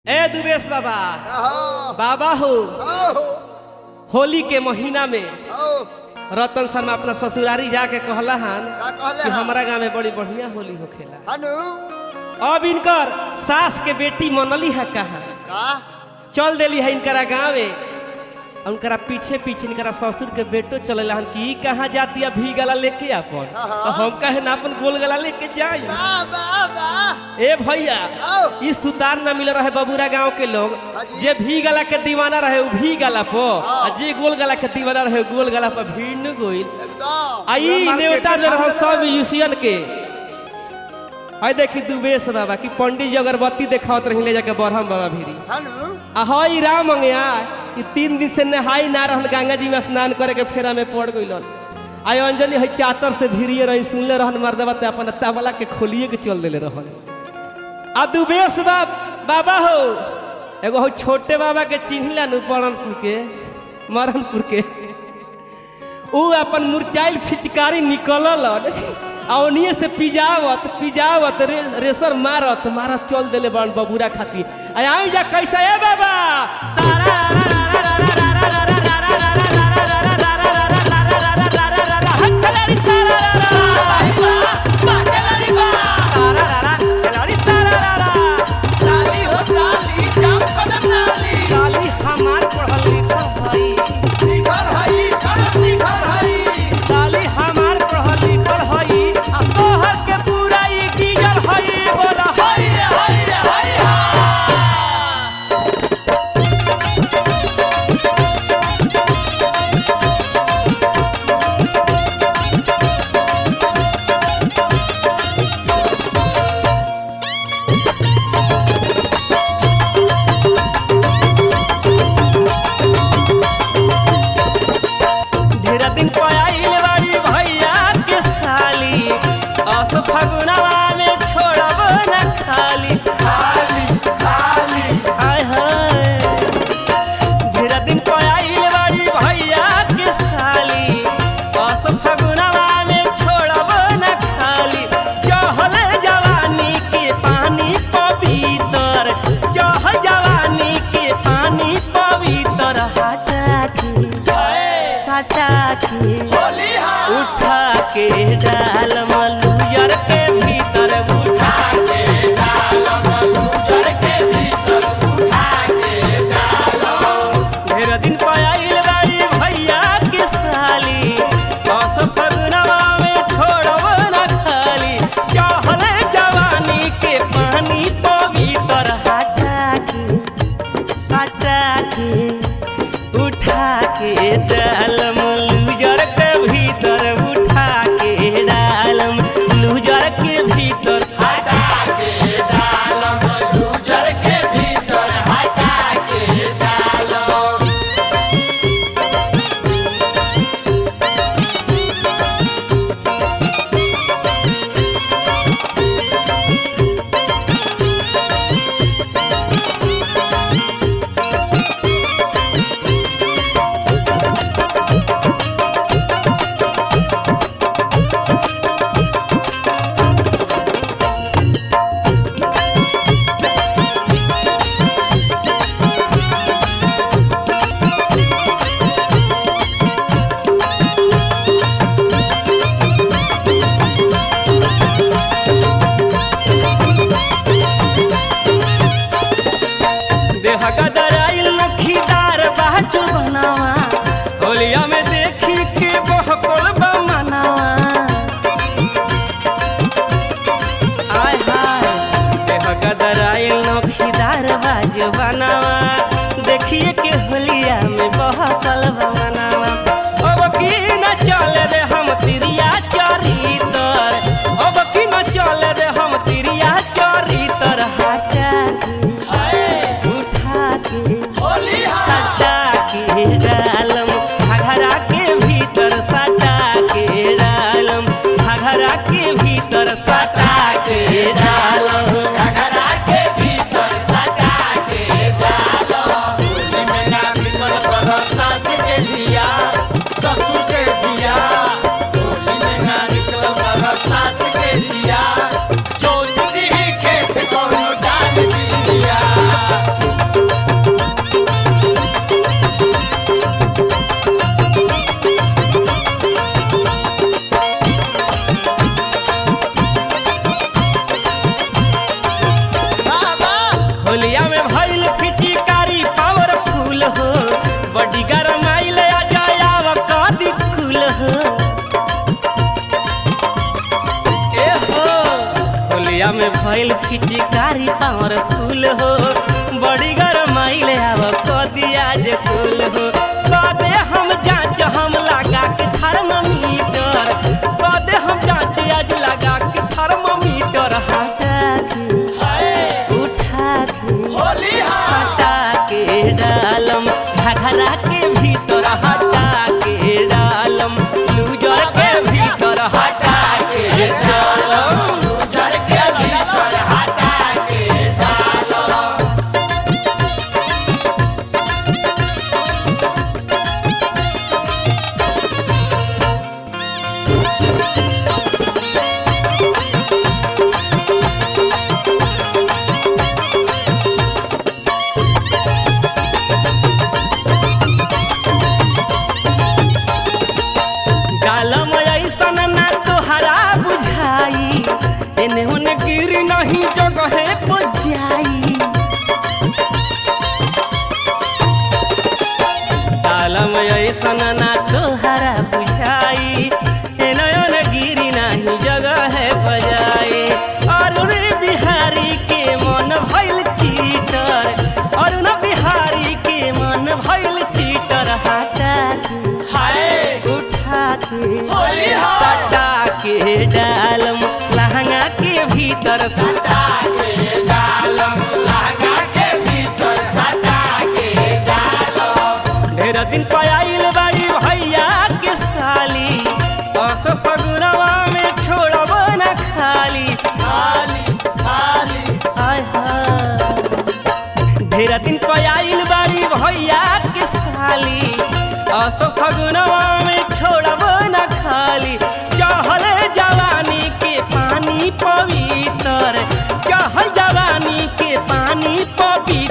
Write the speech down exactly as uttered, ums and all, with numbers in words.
ए दुबेश बाबा बाबा हो होली के महीना में रतन शर्मा अपना ससुरारी जाके कहला हन कि हमारा गाँव में बड़ी बढ़िया होली होखेला। अब इनकर सास के बेटी मनली है कहा चल देली है इनकरा गाँव, उनकरा पीछे पीछे इनकरा ससुर के बेटो चलेला हन कि कहाँ जाती है भी गला लेके अपन, तो हम कहे ना अपन गोल गला लेके जाई। ए भैया इस सुतार न मिल रहे बबूरा गांव के लोग, जे भी गला के दीवाना रहे वो भी गला पो, जे गोल गला के दीवाना रहे गोल गला पर भीड़ न गोइल। आई नेवता जो रहो सब यूसियन के आई देखी दुबेश बाबा की पंडित जी अगरबत्ती देखावत रही ले जाके बरहम बाबा भीरी अहई राम अंगया कि तीन दिन से नहाई ना रहल, गंगा जी में स्नान करे के फेरा में पड़ गई। आई अंजलि है चातर से भीरिए रही सुनले रहन मर्दबा ते अपन तबला के खोलिए के चल देले रहन। आ दुबेश बाब बाबा हो एगो हो छोटे बाबा के चिन्हला नु परणपुर के मरणपुर के ऊ अपन मुरचाइल फिचकारी निकलल औनिए से पिजावत पिजावत रे, रेसर मारत मारत चल देले बन बबूरा खाती। आई जा कैसा है बाबा सारा में भइल पिचकारी पावर फूल हो बड़ी गरमाइल आव कदिया जे फूल हो कदे हम जांच हम लगा के थर्मामीटर कदे हम जांच आज लगा के थर्मामीटर हटा के उठा के सटा के डालम घघरा के भीतर हटा के डालम लूजर के भीतर हटा के डालम लूजर के भीतर हटा के डालम। डालम ऐसन ना तोहरा बुझाई एने ओने गिर नहीं जगहे पर जाई डालम ऐसन ना तोहरा बुझाई एने ओने गिर नहीं जगहे पर जाई और रे बिहारी के मन भइल चीटर और न बिहारी के मन भइल चीटर हटा के हाय उठा के सटा के डालम लहंगा के भीतर सटा के डालम लहंगा के भीतर सटा के डालम। ढेर दिन पायल बाड़ी भैया के साली बस फगुनवा में छोड़ब न खाली खाली खाली हाय हाय ढेर दिन पायल बाड़ी भैया के साली असो फगुनवा में छोड़ब न खाली चहल जवानी के पानी पवित्र चहल जवानी के पानी पवित्र